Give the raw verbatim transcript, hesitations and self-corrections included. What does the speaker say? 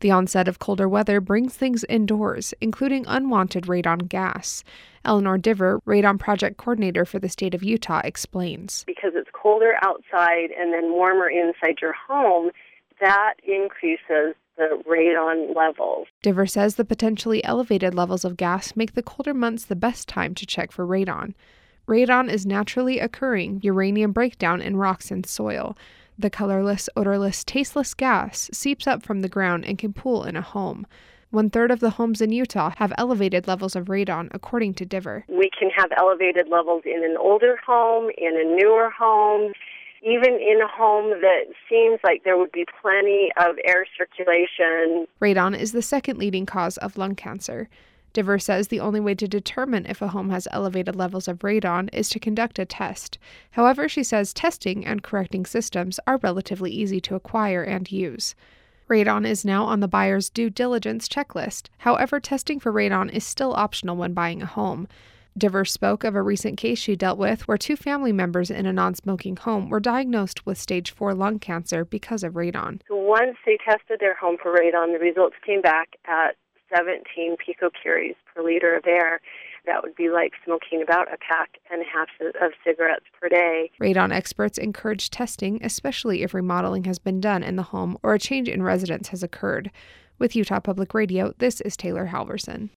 The onset of colder weather brings things indoors, including unwanted radon gas. Eleanor Diver, radon project coordinator for the state of Utah, explains. Because it's colder outside and then warmer inside your home, that increases the radon levels. Diver says the potentially elevated levels of gas make the colder months the best time to check for radon. Radon is naturally occurring uranium breakdown in rocks and soil. The colorless, odorless, tasteless gas seeps up from the ground and can pool in a home. One-third of the homes in Utah have elevated levels of radon, according to Diver. We can have elevated levels in an older home, in a newer home, even in a home that seems like there would be plenty of air circulation. Radon is the second leading cause of lung cancer. Diver says the only way to determine if a home has elevated levels of radon is to conduct a test. However, she says testing and correcting systems are relatively easy to acquire and use. Radon is now on the buyer's due diligence checklist. However, testing for radon is still optional when buying a home. Diver spoke of a recent case she dealt with where two family members in a non-smoking home were diagnosed with stage four lung cancer because of radon. So once they tested their home for radon, the results came back at seventeen picocuries per liter of air. That would be like smoking about a pack and a half of cigarettes per day. Radon experts encourage testing, especially if remodeling has been done in the home or a change in residence has occurred. With Utah Public Radio, this is Taylor Halverson.